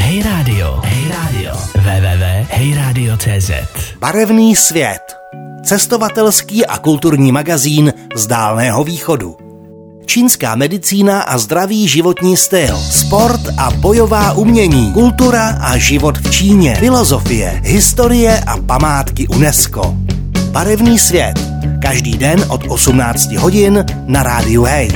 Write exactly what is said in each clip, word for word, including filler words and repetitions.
Hej Radio, Hej Radio, w w w tečka hej radio tečka cé zet. Barevný svět. Cestovatelský a kulturní magazín z Dálného východu. Čínská medicína a zdravý životní styl, sport a bojová umění, kultura a život v Číně, filozofie, historie a památky UNESCO. Barevný svět. Každý den od osmnácti hodin na rádiu Hej.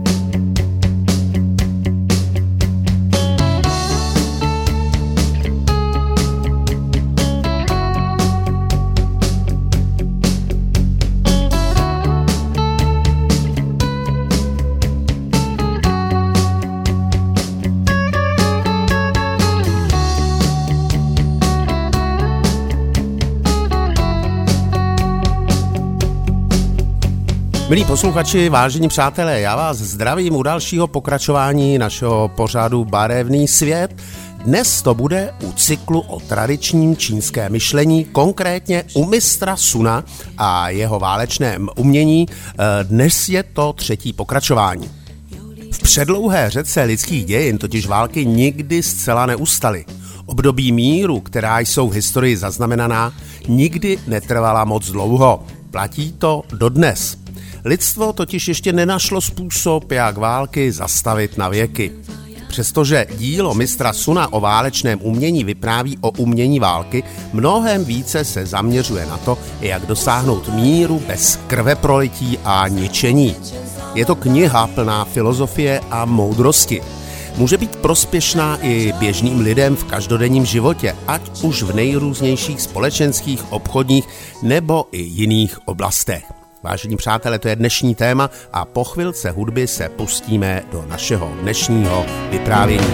Milí posluchači, vážení přátelé, já vás zdravím u dalšího pokračování našeho pořadu Barevný svět. Dnes to bude u cyklu o tradičním čínském myšlení, konkrétně u mistra Suna a jeho válečném umění. Dnes je to třetí pokračování. V předlouhé řece lidských dějin totiž války nikdy zcela neustaly. Období míru, která jsou v historii zaznamenaná, nikdy netrvala moc dlouho. Platí to dodnes. Lidstvo totiž ještě nenašlo způsob, jak války zastavit na věky. Přestože dílo mistra Suna o válečném umění vypráví o umění války, mnohem více se zaměřuje na to, jak dosáhnout míru bez krveprolití a ničení. Je to kniha plná filozofie a moudrosti. Může být prospěšná i běžným lidem v každodenním životě, ať už v nejrůznějších společenských, obchodních nebo i jiných oblastech. Vážení přátelé, to je dnešní téma a po chvilce hudby se pustíme do našeho dnešního vyprávění.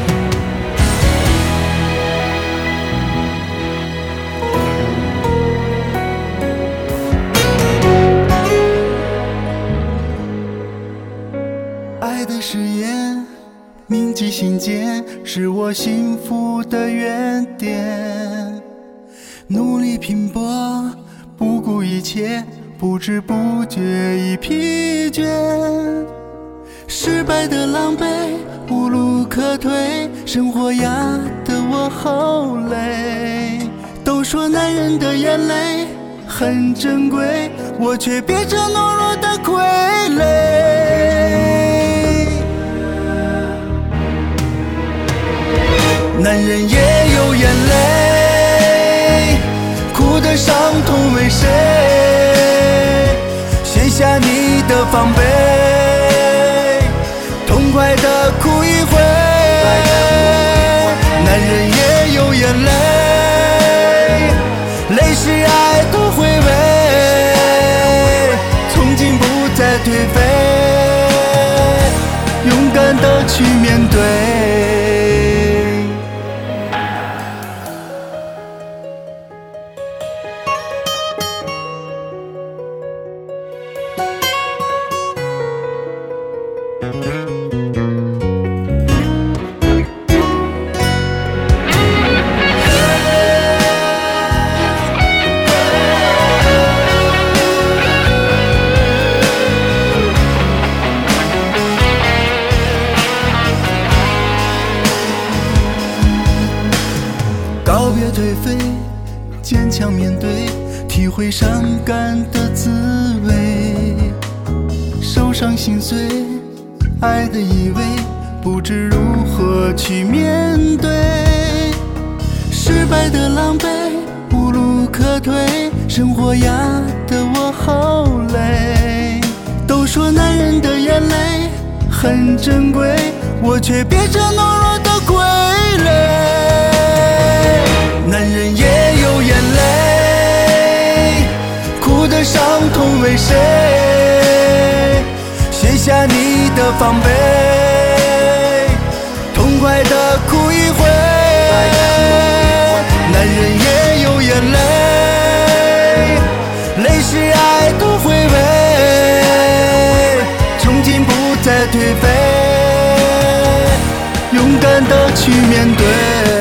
爱的誓言铭记心间，是我幸福的原点。努力拼搏，不顾一切，不知不觉已疲倦，失败的狼狈，无路可退，生活压得我好累。都说男人的眼泪很珍贵，我却变成懦弱的傀儡。男人也有眼泪，哭得伤痛为谁？卸下你的防备，痛快地哭一回。男人也有眼泪，泪是爱的回味，从今不再颓废，勇敢地去面对。告别颓废，坚强面对，体会伤感的滋味。受伤心碎，爱的依偎，不知如何去面对。失败的狼狈，无路可退，生活压得我好累。都说男人的眼泪很珍贵，我却变成懦弱的傀儡。男人也有眼泪，哭得伤痛为谁？卸下你的防备，痛快地哭一回。男人也有眼泪，泪是爱的回味，从今不再颓废，勇敢地去面对。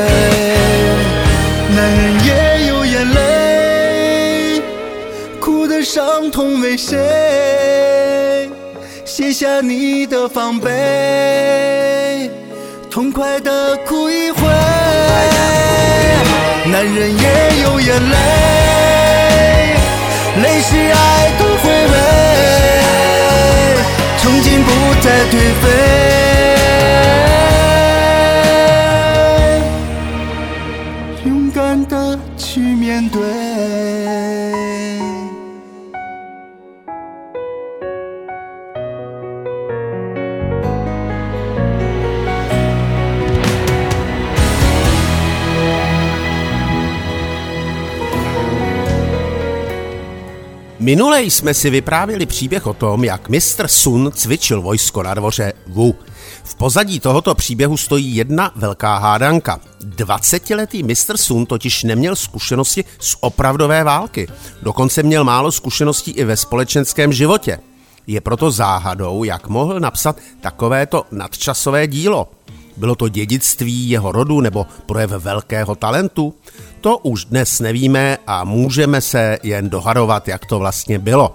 男人也有眼泪，哭得伤痛为谁？卸下你的防备，痛快地哭一回。 男人也有眼泪，泪是爱的回味，曾经不再颓废，勇敢地去面对。 Minule jsme si vyprávěli příběh o tom, jak mistr Sun cvičil vojsko na dvoře Wu. V pozadí tohoto příběhu stojí jedna velká hádanka. dvacetiletý mistr Sun totiž neměl zkušenosti z opravdové války. Dokonce měl málo zkušeností i ve společenském životě. Je proto záhadou, jak mohl napsat takovéto nadčasové dílo. Bylo to dědictví jeho rodu nebo projev velkého talentu? To už dnes nevíme a můžeme se jen dohadovat, jak to vlastně bylo.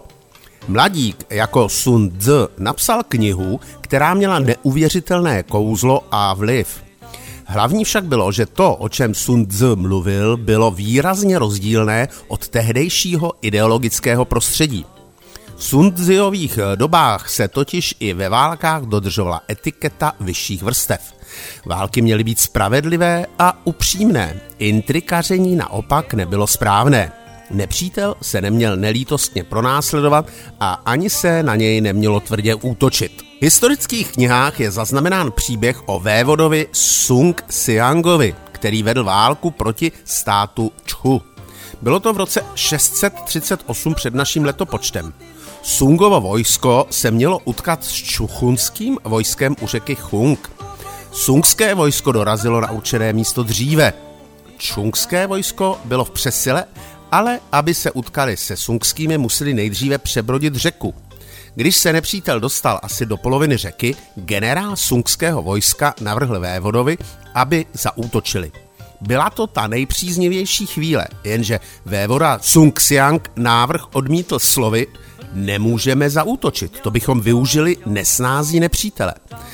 Mladík jako Sun Tzu napsal knihu, která měla neuvěřitelné kouzlo a vliv. Hlavní však bylo, že to, o čem Sun Tzu mluvil, bylo výrazně rozdílné od tehdejšího ideologického prostředí. V Sun Tzuových dobách se totiž i ve válkách dodržovala etiketa vyšších vrstev. Války měly být spravedlivé a upřímné, intrikaření naopak nebylo správné. Nepřítel se neměl nelítostně pronásledovat a ani se na něj nemělo tvrdě útočit. V historických knihách je zaznamenán příběh o vévodovi Sung Xiangovi, který vedl válku proti státu Čchu. Bylo to v roce šest set třicet osm před naším letopočtem. Sungovo vojsko se mělo utkat s čchuchunským vojskem u řeky Chung. Sungské vojsko dorazilo na určené místo dříve. Čchungské vojsko bylo v přesile, ale aby se utkali se sungskými, museli nejdříve přebrodit řeku. Když se nepřítel dostal asi do poloviny řeky, generál sungského vojska navrhl vévodovi, aby zaútočili. Byla to ta nejpříznivější chvíle, jenže vévoda Sung Xiang návrh odmítl slovy: nemůžeme zaútočit, to bychom využili nesnází nepřítele.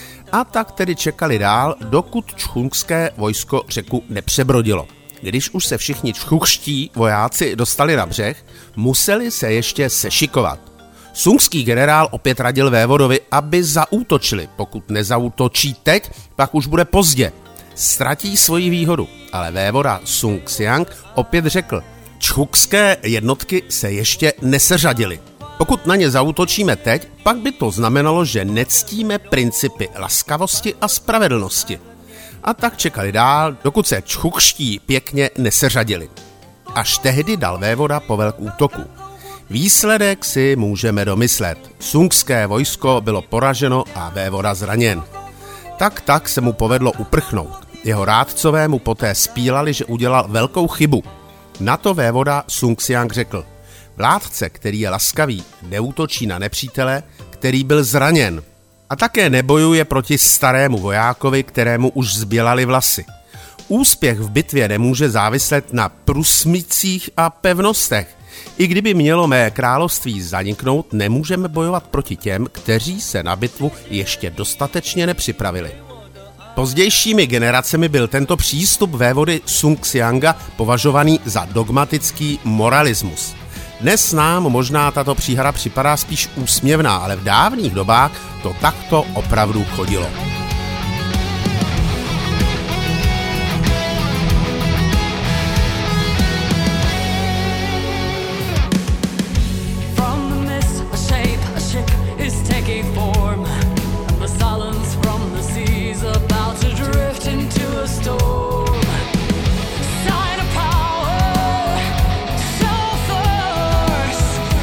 A tak tedy čekali dál, dokud čchungské vojsko řeku nepřebrodilo. Když už se všichni čchuští vojáci dostali na břeh, museli se ještě sešikovat. Sungský generál opět radil vévodovi, aby zaútočili. Pokud nezaútočí teď, pak už bude pozdě. Ztratí svoji výhodu. Ale vévoda Sung Xiang opět řekl: čchukské jednotky se ještě neseřadily. Pokud na ně zaútočíme teď, pak by to znamenalo, že nectíme principy laskavosti a spravedlnosti. A tak čekali dál, dokud se čchukští pěkně neseřadili. Až tehdy dal vévoda povel k útoku. Výsledek si můžeme domyslet. Sungské vojsko bylo poraženo a vévoda zraněn. Tak tak se mu povedlo uprchnout. Jeho rádcové mu poté spílali, že udělal velkou chybu. Na to vévoda Sung Xiang řekl: vládce, který je laskavý, neútočí na nepřítele, který byl zraněn. A také nebojuje proti starému vojákovi, kterému už zbělaly vlasy. Úspěch v bitvě nemůže záviset na průsmycích a pevnostech. I kdyby mělo mé království zaniknout, nemůžeme bojovat proti těm, kteří se na bitvu ještě dostatečně nepřipravili. Pozdějšími generacemi byl tento přístup vévody Sung Xianga považovaný za dogmatický moralismus. Dnes nám možná tato příhra připadá spíš úsměvná, ale v dávných dobách to takto opravdu chodilo.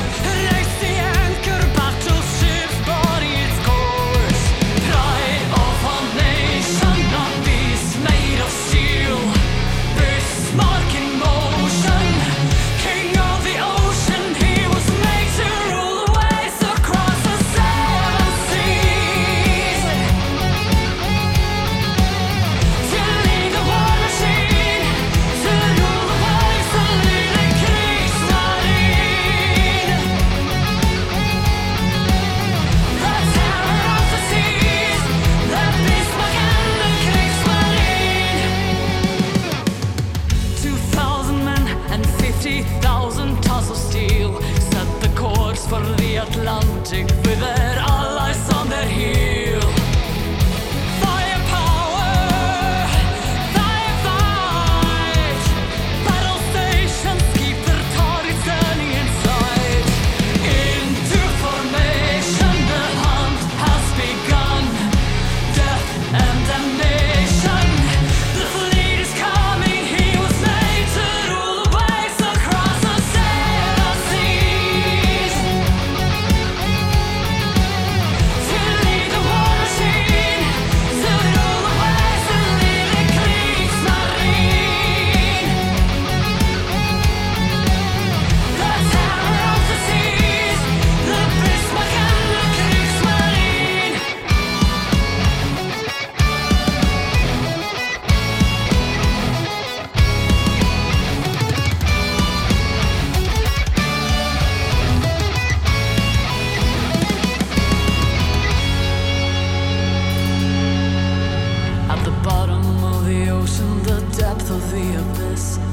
Of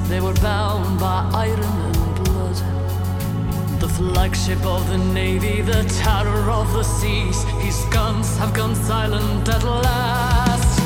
they were bound by iron and blood. The flagship of the Navy, the terror of the seas, his guns have gone silent at last.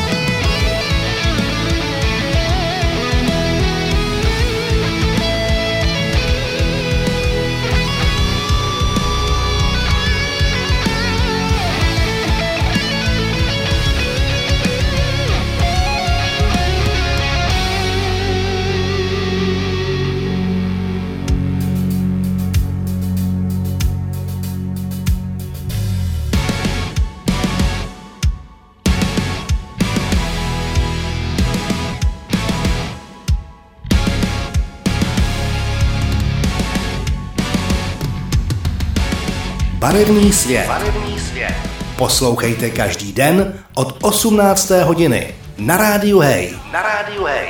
Barevný svět. Barevný svět. Poslouchejte každý den od osmnácté hodiny na rádiu Hej. Na rádiu Hej.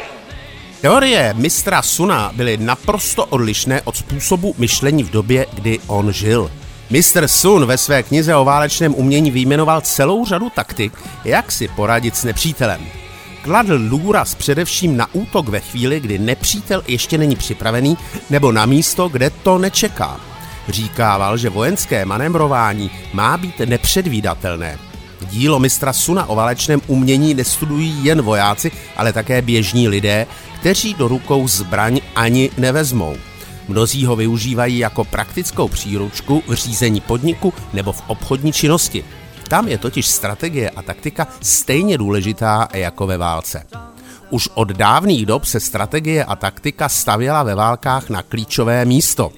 Teorie mistra Suna byly naprosto odlišné od způsobu myšlení v době, kdy on žil. mistr Sun ve své knize o válečném umění vyjmenoval celou řadu taktik, jak si poradit s nepřítelem. Kladl důraz především na útok ve chvíli, kdy nepřítel ještě není připravený, nebo na místo, kde to nečeká. Říkával, že vojenské manévrování má být nepředvídatelné. Dílo mistra Suna o válečném umění nestudují jen vojáci, ale také běžní lidé, kteří do rukou zbraň ani nevezmou. Mnozí ho využívají jako praktickou příručku v řízení podniku nebo v obchodní činnosti. Tam je totiž strategie a taktika stejně důležitá jako ve válce. Už od dávných dob se strategie a taktika stavěla ve válkách na klíčové místo.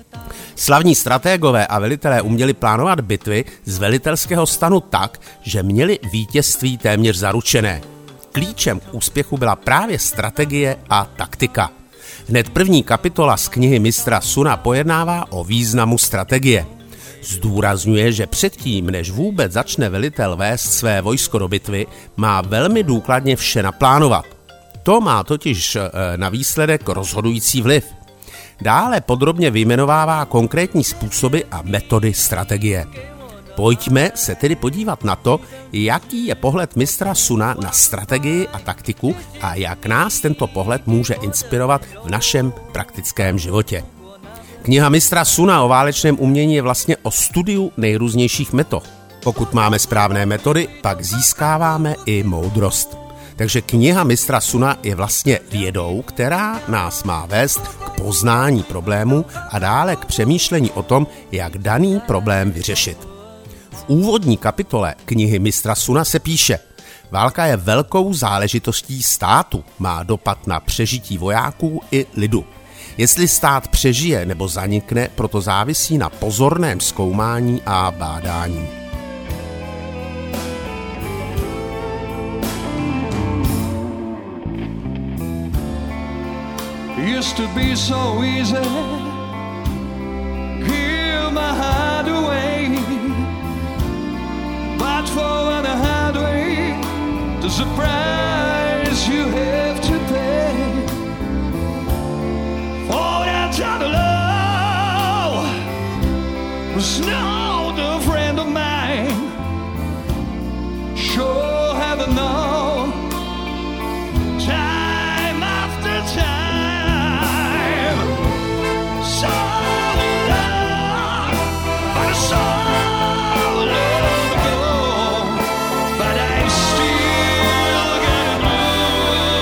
Slavní stratégové a velitelé uměli plánovat bitvy z velitelského stanu tak, že měli vítězství téměř zaručené. Klíčem k úspěchu byla právě strategie a taktika. Hned první kapitola z knihy mistra Suna pojednává o významu strategie. Zdůrazňuje, že předtím, než vůbec začne velitel vést své vojsko do bitvy, má velmi důkladně vše naplánovat. To má totiž na výsledek rozhodující vliv. Dále podrobně vyjmenovává konkrétní způsoby a metody strategie. Pojďme se tedy podívat na to, jaký je pohled mistra Suna na strategii a taktiku a jak nás tento pohled může inspirovat v našem praktickém životě. Kniha mistra Suna o válečném umění je vlastně o studiu nejrůznějších metod. Pokud máme správné metody, pak získáváme i moudrost. Takže kniha mistra Suna je vlastně vědou, která nás má vést k poznání problému a dále k přemýšlení o tom, jak daný problém vyřešit. V úvodní kapitole knihy mistra Suna se píše: válka je velkou záležitostí státu, má dopad na přežití vojáků i lidu. Jestli stát přežije nebo zanikne, proto závisí na pozorném zkoumání a bádání. Used to be so easy, give my heart away, but for the hard way, there's a price you have to pay. For that kind of love was not a friend of mine. Sure haven't known time after time. So long, but so long ago, but I still got a blue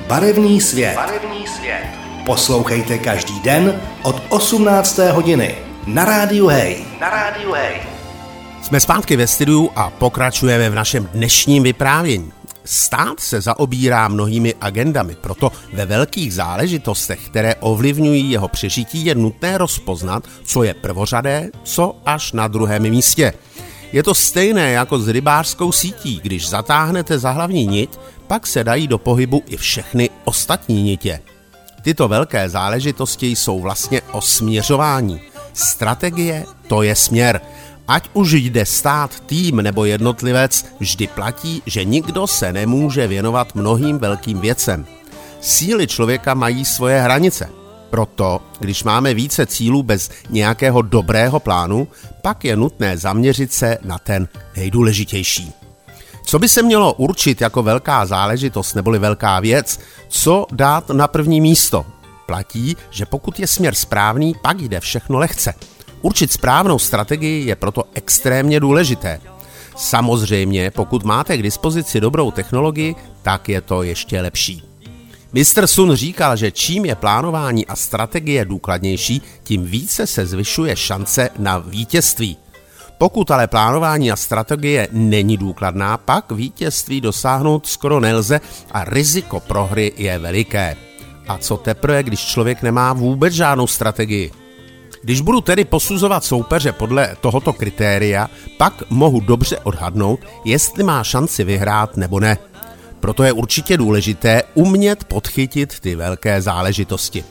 Barevný svět. Barevný svět. Poslouchejte každý den od osmnácté hodiny na rádiu Hej. Na rádiu Hej. Jsme zpátky ve studiu a pokračujeme v našem dnešním vyprávění. Stát se zaobírá mnohými agendami, proto ve velkých záležitostech, které ovlivňují jeho přežití, je nutné rozpoznat, co je prvořadé, co až na druhém místě. Je to stejné jako s rybářskou sítí, když zatáhnete za hlavní niť, pak se dají do pohybu i všechny ostatní nitě. Tyto velké záležitosti jsou vlastně o směřování. Strategie, to je směr. Ať už jde stát, tým nebo jednotlivec, vždy platí, že nikdo se nemůže věnovat mnohým velkým věcem. Síly člověka mají svoje hranice. Proto, když máme více cílů bez nějakého dobrého plánu, pak je nutné zaměřit se na ten nejdůležitější. Co by se mělo určit jako velká záležitost neboli velká věc, co dát na první místo? Platí, že pokud je směr správný, pak jde všechno lehce. Určit správnou strategii je proto extrémně důležité. Samozřejmě, pokud máte k dispozici dobrou technologii, tak je to ještě lepší. mistr Sun říkal, že čím je plánování a strategie důkladnější, tím více se zvyšuje šance na vítězství. Pokud ale plánování a strategie není důkladná, pak vítězství dosáhnout skoro nelze a riziko prohry je veliké. A co teprve, když člověk nemá vůbec žádnou strategii? Když budu tedy posuzovat soupeře podle tohoto kritéria, pak mohu dobře odhadnout, jestli má šanci vyhrát nebo ne. Proto je určitě důležité umět podchytit ty velké záležitosti.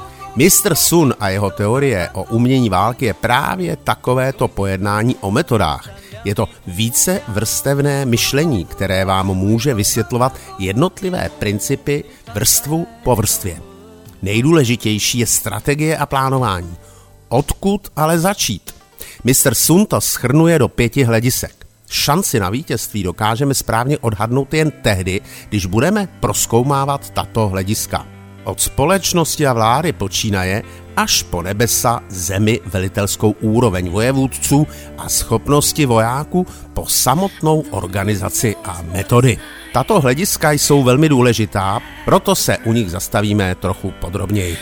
mistr Sun a jeho teorie o umění války je právě takovéto pojednání o metodách. Je to více vrstevné myšlení, které vám může vysvětlovat jednotlivé principy vrstvu po vrstvě. Nejdůležitější je strategie a plánování. Odkud ale začít? mistr Sun to shrnuje do pěti hledisek. Šanci na vítězství dokážeme správně odhadnout jen tehdy, když budeme prozkoumávat tato hlediska. Od společnosti a vlády počínaje až po nebesa, zemi, velitelskou úroveň vojevůdců a schopnosti vojáků po samotnou organizaci a metody. Tato hlediska jsou velmi důležitá, proto se u nich zastavíme trochu podrobněji.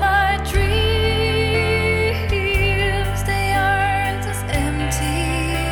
Empty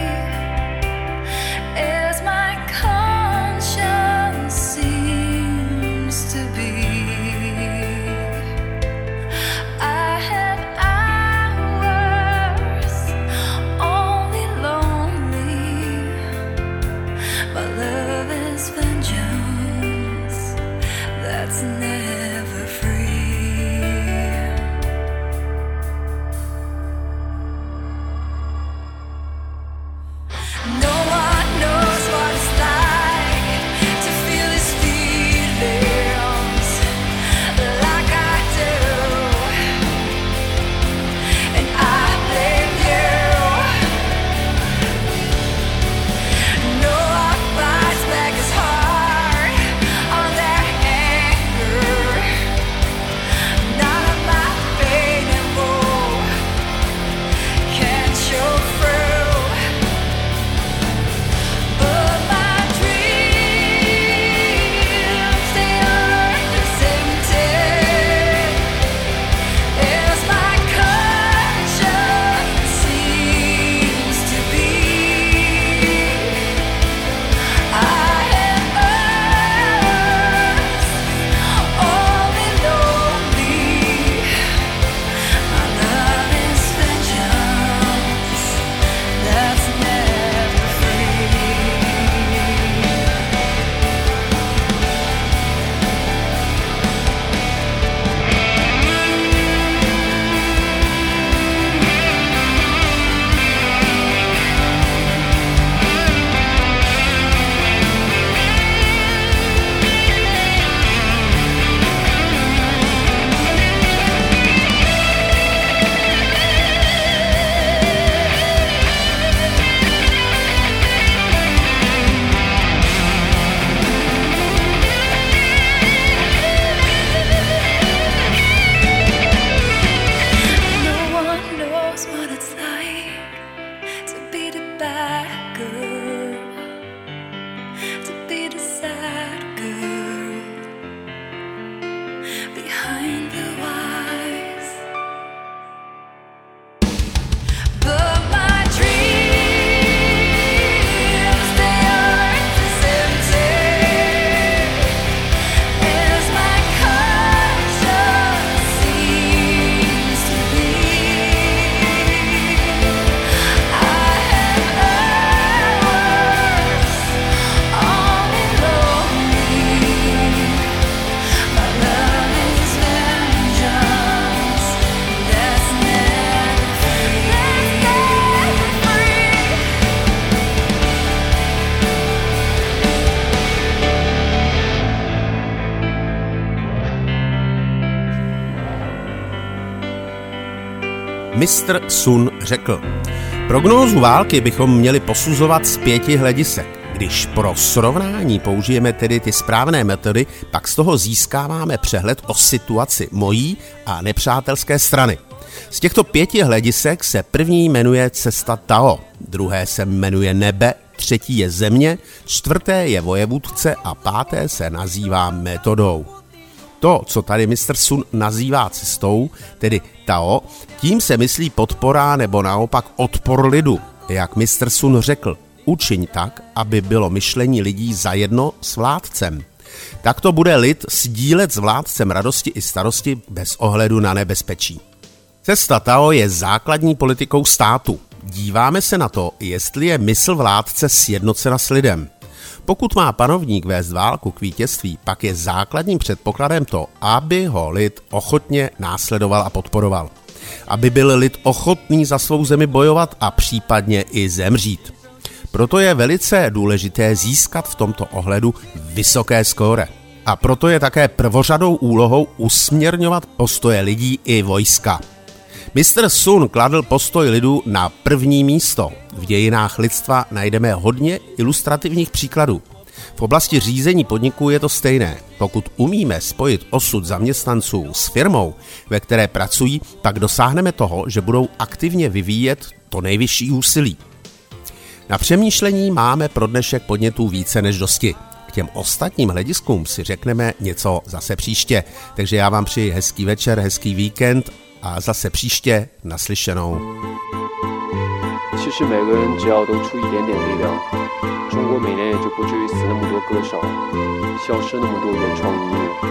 mistr Sun řekl: prognózu války bychom měli posuzovat z pěti hledisek. Když pro srovnání použijeme tedy ty správné metody, pak z toho získáváme přehled o situaci mojí a nepřátelské strany. Z těchto pěti hledisek se první jmenuje cesta Tao, druhé se jmenuje nebe, třetí je země, čtvrté je vojevůdce a páté se nazývá metodou. To, co tady mistr Sun nazývá cestou, tedy Tao, tím se myslí podpora nebo naopak odpor lidu. Jak mistr Sun řekl, učiň tak, aby bylo myšlení lidí zajedno s vládcem. Takto bude lid sdílet s vládcem radosti i starosti bez ohledu na nebezpečí. Cesta Tao je základní politikou státu. Díváme se na to, jestli je mysl vládce sjednocena s lidem. Pokud má panovník vést válku k vítězství, pak je základním předpokladem to, aby ho lid ochotně následoval a podporoval. Aby byl lid ochotný za svou zemi bojovat a případně i zemřít. Proto je velice důležité získat v tomto ohledu vysoké skóre. A proto je také prvořadou úlohou usměrňovat postoje lidí i vojska. mistr Sun kladl postoj lidu na první místo. V dějinách lidstva najdeme hodně ilustrativních příkladů. V oblasti řízení podniků je to stejné. Pokud umíme spojit osud zaměstnanců s firmou, ve které pracují, pak dosáhneme toho, že budou aktivně vyvíjet to nejvyšší úsilí. Na přemýšlení máme pro dnešek podnětů více než dosti. K těm ostatním hlediskům si řekneme něco zase příště. Takže já vám přeji hezký večer, hezký víkend a zase příště naslyšenou. 其实每个人只要都出一点点力量，中国每年也就不至于死那么多歌手，消失那么多原创音乐。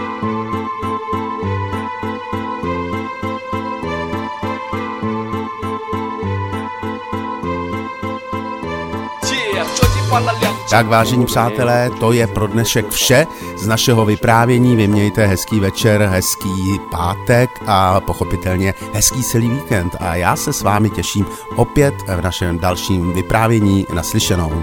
Tak vážení přátelé, to je pro dnešek vše z našeho vyprávění. Vy mějte hezký večer, hezký pátek a pochopitelně hezký celý víkend. A já se s vámi těším opět v našem dalším vyprávění. Naslyšenou.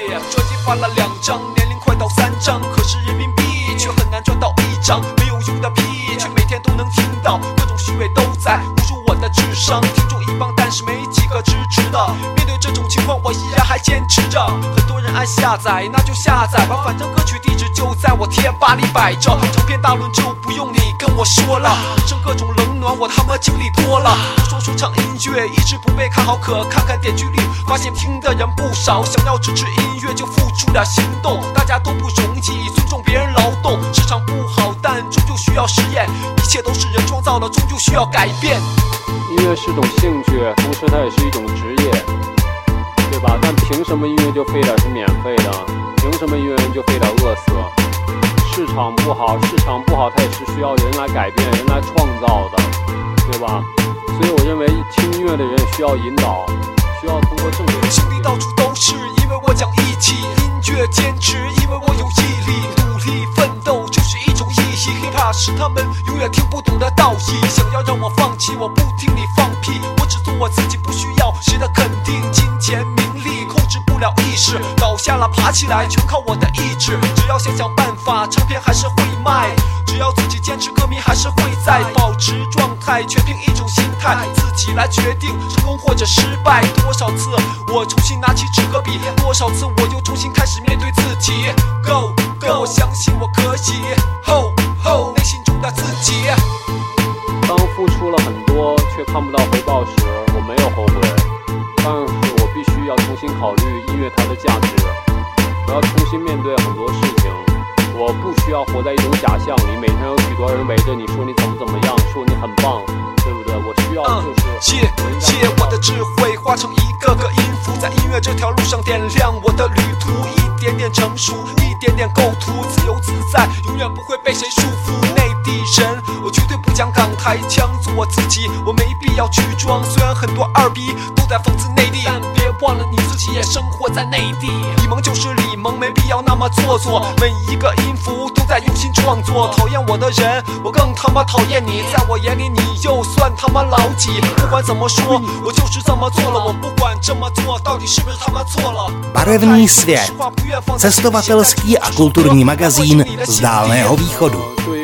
按下载，那就下载吧，反正歌曲地址就在我贴吧里摆着。长篇大论就不用你跟我说了，人生各种冷暖我他妈经历多了。都说说唱音乐一直不被看好，可看看点击率，发现听的人不少。想要支持音乐就付出点行动，大家都不容易，尊重别人劳动。市场不好，但终究需要实验，一切都是人创造的，终究需要改变。 音乐是种兴趣，同时它也是一种职业。对吧？但凭什么音乐就非得是免费的？凭什么音乐人就非得饿死？市场不好，市场不好，它也是需要人来改变、人来创造的，对吧？所以我认为听音乐的人需要引导，需要通过正确。 兄弟到处都是，因为我讲义气；音乐坚持，因为我有毅力。努力奋斗就是一种意义。hiphop 是他们永远听不懂的道义。想要让我放弃，我不听你放屁，我只做我自己，不需要谁的肯定。金钱名利控制不了意识，倒下了爬起来全靠我的意志。只要想想办法，唱片还是会卖。只要自己坚持，歌迷还是会在。保持状态，全凭一种心态，自己来决定成功或者失败。多少次我重新拿起纸和笔，多少次我又重新开始面对自己。Go Go， 我相信我可以。Ho Ho， 内心中的自己。 当付出了很多却看不到回报时，我没有后悔，但是我必须要重新考虑音乐它的价值。我要重新面对很多事情，我不需要活在一种假象里，每天有许多人围着你说你怎么怎么样，说你很棒，对不对？我需要就是借借我的智慧，化成一个个音符，在音乐这条路上点亮我的旅途，一点点成熟，一点点构图，自由自在，永远不会被谁束缚。内地人，我绝对不讲港台腔，做我自己，我没必要去装。虽然很多二逼都在讽刺内地，但别忘了你自己也生活在内地。李萌就是李萌，没必要那么做作，每一个音符都在用心创作。讨厌我的人，我更他妈讨厌你，在我眼里你又算他妈老几？不管怎么说，我就是这么做了，我不管这么做到底是不是他妈错了。 Barevný svět, cestovatelský a kulturní magazín z Dálného východu.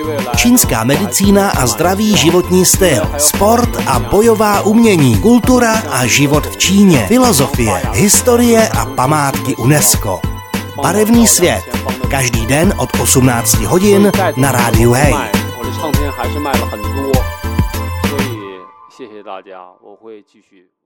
Čínská medicína a zdravý životní styl, sport a bojová umění, kultura a život v Číně, filozofie, historie a památky UNESCO. Barevný svět. Každý den od osmnácti hodin na rádiu Hey. 谢谢大家，我会继续。